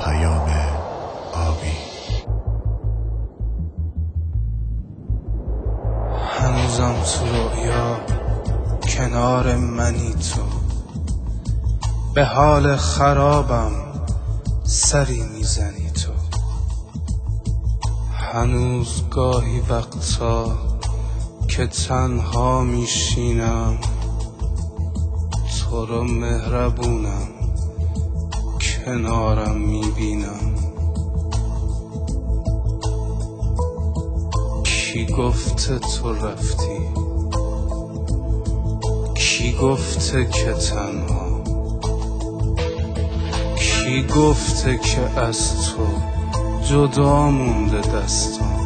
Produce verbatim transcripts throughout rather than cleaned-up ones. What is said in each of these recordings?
پیام آبی. هنوزم تو رؤیا کنار منی تو، به حال خرابم سری میزنی تو. هنوز گاهی وقتا که تنها میشینم، تو رو مهربونم کنارم میبینم. کی گفته تو رفتی؟ کی گفته که تنها؟ کی گفته که از تو جدا مونده دستام؟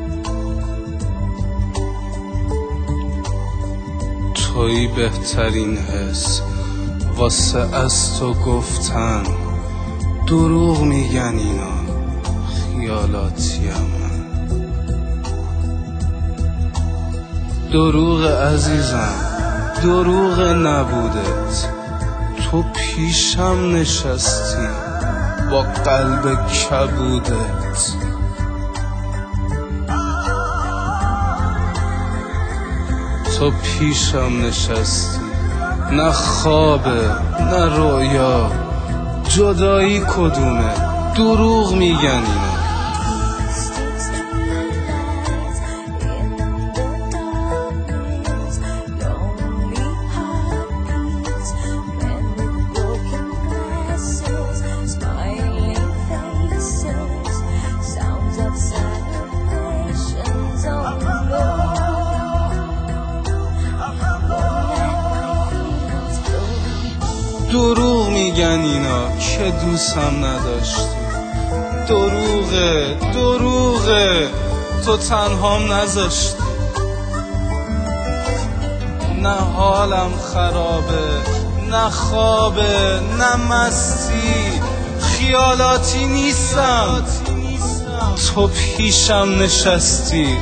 توی بهترین حس واسه از تو گفتن. دروغ میگن اینا، خیالاتیم من. دروغ عزیزم، دروغ نبودت. تو پیشم نشستی با قلب کبودت. تو پیشم نشستی، نه خوابه نه رویا. جدایی کدومه؟ دروغ میگن اینا. دروغ میگن اینا که دوستم نداشتی. دروغه دروغه تو تنهام نذاشتی. نه حالم خرابه، نه خوابه، نه مستی. خیالاتی نیستم، تو پیشم نشستی.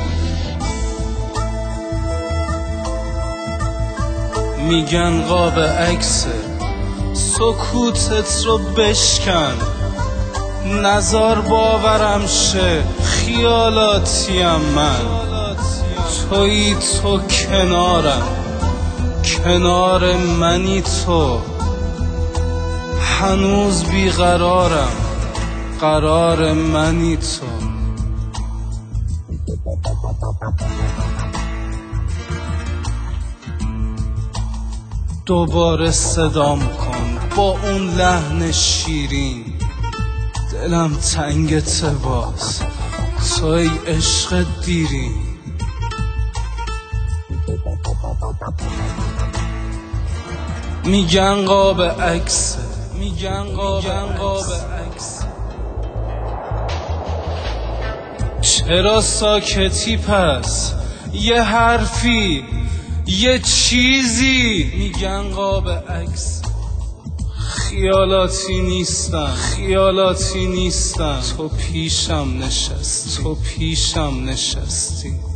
میگن قاب عکسه، سکوتت رو بشکن. نزار باورم شه، خیالاتیم من. تویی تو کنارم، کنار منی تو. هنوز بیقرارم، قرار منی تو. دوباره صدام کن با اون لحن شیرین. دلم تنگت باز، توی عشق دیرین. میگن قاب عکسه، میگن قاب عکسه. چرا ساکتی پس؟ یه حرفی، یه چیزی. میگن قاب عکس. خیالاتی نیستم، خیالاتی نیستم. تو پیشم نشستی، تو پیشم نشستی.